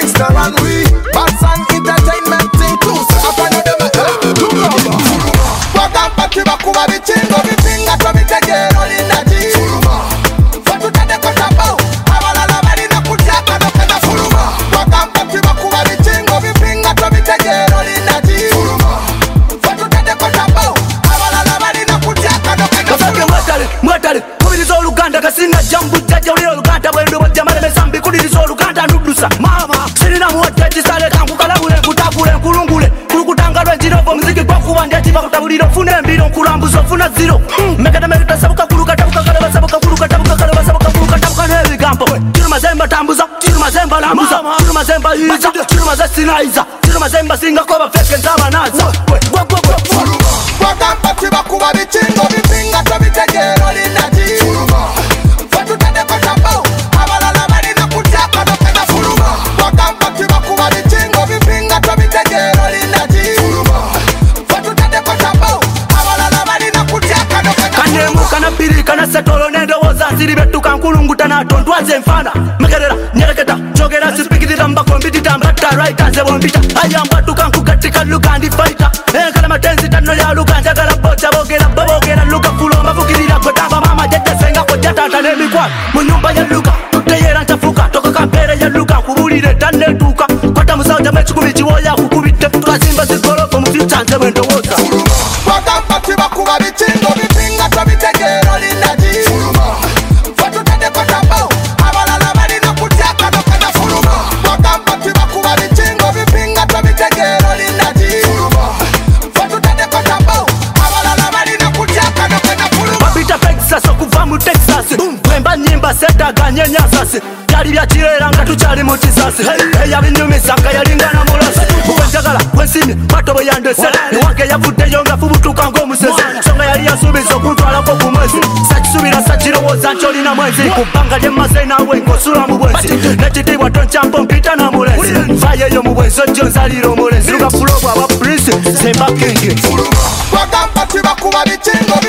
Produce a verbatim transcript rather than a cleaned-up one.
Kingston and we Batson entertainment thing too. So I find out them look over. Wakampati bakuba bichingo bipinga twabitegero lindaji. Fatutade kwa tabau abalala balina kutyaka nokena fuluma. Wakampati bakuba bichingo bipinga twabitegero lindaji. Fatutade kwa tabau abalala balina kutyaka nokena fuluma. Mwatale mwatale kubiriza oluganda kasina jambu jaja uli oluganda bwendo bajamale mesambi kubiriza oluganda nudusa mama sirina muwate kisale kangu kalabule kutakule kulungule kulukutangalwe njinovo muziki kwa kuwandya chiva kutabuliro fune mbiro nkulambuzo funa zero mekata mekata sabuka kuluka tabuka kaleba sabuka kuluka tabuka kaleba sabuka kuluka tabuka nebigambo chiru mazemba tambuza chiru mazemba lambuza chiru mazemba hiza chiru mazesina hiza chiru mazemba singa koba feke nzaba naza Wakampati bakuba bichingo bipinga twabitegero lindaji. Fatutade kwa tabau abalala balina kutyaka nokena fuluma. Wakampati bakuba bichingo bipinga twabitegero lindaji. Fatutade kwa tabau abalala balina kutyaka nokena fuluma. Kanemu kanapiri kanasetolo nendowoza ziri betuka nkulunguta natondwaze mfana mekerera nyereketa jogera sipikirira mbakombitita mbata raita zebombita ayambatuka nkukatika lukandi fighter ekala matenzi tano ya luka njagala bocha bogera babogera luka fulo mavukirira kwetamba mama jetesenga kojatata nemikwa mu nyumba ya luka tuteyera nchafuka toka kampere ya luka kubulire tanetuka kwata musauja mechikumi chiwoya kukubite tukazimba zigolofo mufyuchanze bwendowoza Wakampati bakuba bichingo bipinga twabitegero lindaji. Fatutade kwa tabau abalala balina kutyaka nokena fuluma. Wakampati bakuba bichingo bipinga twabitegero lindaji. Fatutade kwa tabau abalala balina kutyaka nokena fuluma. Babita Texas okuva mu Texas Wemba nyimba setaganye nyasasi Yali bya kirera nga tukyali mu kisasi eyabinyumisa nga yalingana mulasi Uwenjagala wensimye bato bwe yandese Ewange yavuddeyo nga fubutuka ng'omusezi Songa yali yasuubiza okuntwalako ku mwezi Sakisubira sakirowooza nti olina mwezi Ku bbanga lyemmaze naawe ng'osula mu bwenzi Nekitiibwa tonkyampo mpita na mulenzi Nfaayo mu bwenzi ojjo nzalira omulenzi Luga fulobo aba prince Zemba King Wakampati bakuba bichingo